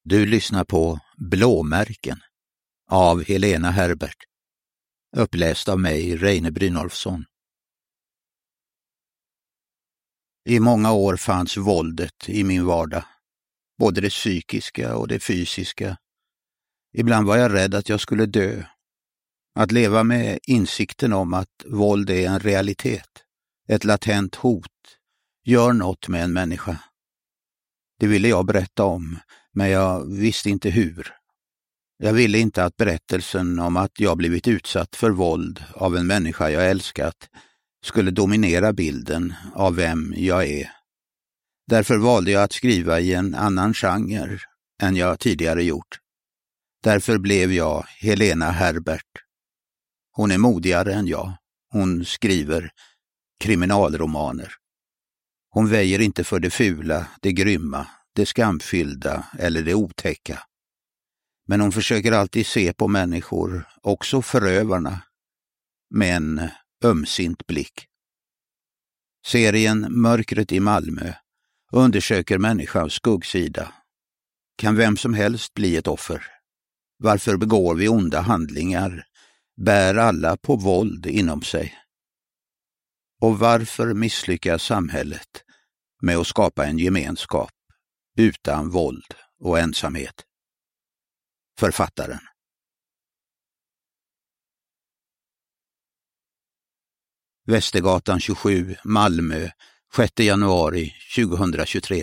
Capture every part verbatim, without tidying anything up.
Du lyssnar på Blåmärken av Helena Herbert, uppläst av mig, Reine Brynolfsson. I många år fanns våldet i min vardag, både det psykiska och det fysiska. Ibland var jag rädd att jag skulle dö. Att leva med insikten om att våld är en realitet, ett latent hot, gör något med en människa. Det ville jag berätta om, men jag visste inte hur. Jag ville inte att berättelsen om att jag blivit utsatt för våld av en människa jag älskat skulle dominera bilden av vem jag är. Därför valde jag att skriva i en annan genre än jag tidigare gjort. Därför blev jag Helena Herbert. Hon är modigare än jag. Hon skriver kriminalromaner. Hon väjer inte för det fula, det grymma, det skamfyllda eller det otäcka. Men hon försöker alltid se på människor, också förövarna, med en ömsint blick. Serien Mörkret i Malmö undersöker människans skuggsida. Kan vem som helst bli ett offer? Varför begår vi onda handlingar? Bär alla på våld inom sig? Och varför misslyckas samhället med att skapa en gemenskap utan våld och ensamhet? Författaren. Västergatan tjugosju, Malmö, sjätte januari tjugohundratjugotre.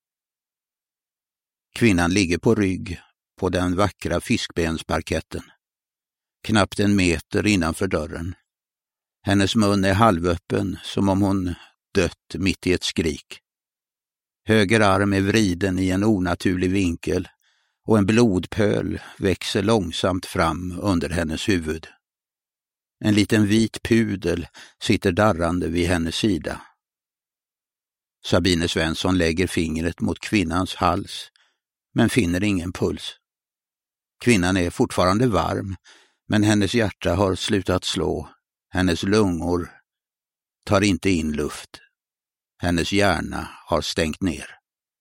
Kvinnan ligger på rygg på den vackra fiskbensparketten, knappt en meter innanför dörren. Hennes mun är halvöppen som om hon dött mitt i ett skrik. Höger arm är vriden i en onaturlig vinkel och en blodpöl växer långsamt fram under hennes huvud. En liten vit pudel sitter darrande vid hennes sida. Sabine Svensson lägger fingret mot kvinnans hals men finner ingen puls. Kvinnan är fortfarande varm, men hennes hjärta har slutat slå. Hennes lungor tar inte in luft. Hennes hjärna har stängt ner.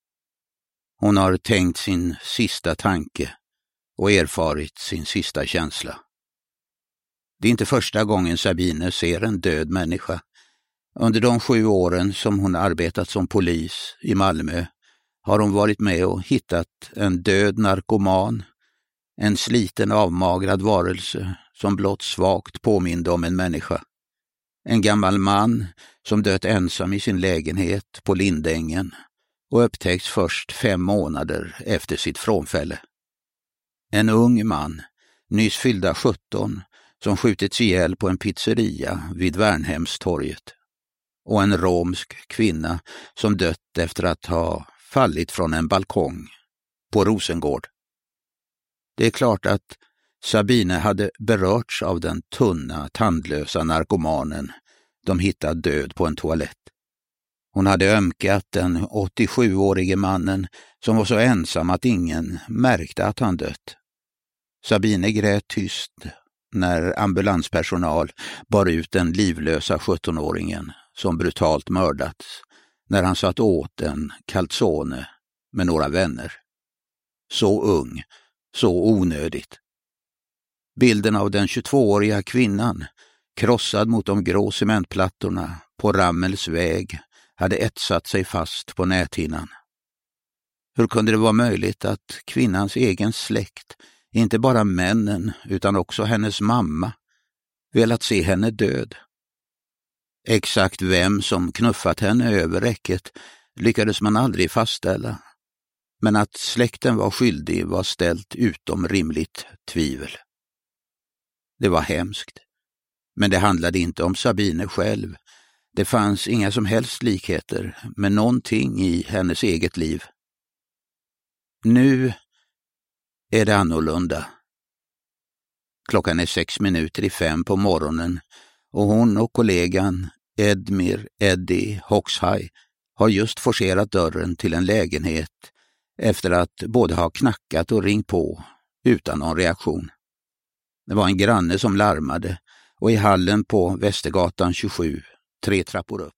Hon har tänkt sin sista tanke och erfarit sin sista känsla. Det är inte första gången Sabine ser en död människa. Under de sju åren som hon arbetat som polis i Malmö har hon varit med och hittat en död narkoman, en sliten avmagrad varelse som blott svagt påminde om en människa. En gammal man som dött ensam i sin lägenhet på Lindängen och upptäcks först fem månader efter sitt frånfälle. En ung man, nyss fyllda sjutton, som skjutits ihjäl på en pizzeria vid Värnhemstorget. Och en romsk kvinna som dött efter att ha fallit från en balkong på Rosengård. Det är klart att Sabine hade berörts av den tunna, tandlösa narkomanen de hittade död på en toalett. Hon hade ömkat den åttiosjuårige mannen som var så ensam att ingen märkte att han dött. Sabine grät tyst när ambulanspersonal bar ut den livlösa sjuttonåringen som brutalt mördats när han satt åt en calzone med några vänner. Så ung, så onödigt. Bilden av den tjugotvååriga kvinnan, krossad mot de grå cementplattorna på Rammels väg, hade etsat sig fast på näthinnan. Hur kunde det vara möjligt att kvinnans egen släkt, inte bara männen utan också hennes mamma, velat se henne död? Exakt vem som knuffat henne över räcket lyckades man aldrig fastställa, men att släkten var skyldig var ställt utom rimligt tvivel. Det var hemskt, men det handlade inte om Sabine själv. Det fanns inga som helst likheter med någonting i hennes eget liv. Nu är det annorlunda. Klockan är sex minuter i fem på morgonen och hon och kollegan Edmir Eddie Hoxhaj har just forcerat dörren till en lägenhet efter att både ha knackat och ringt på utan någon reaktion. Det var en granne som larmade och i hallen på Västergatan tjugosju, tre trappor upp,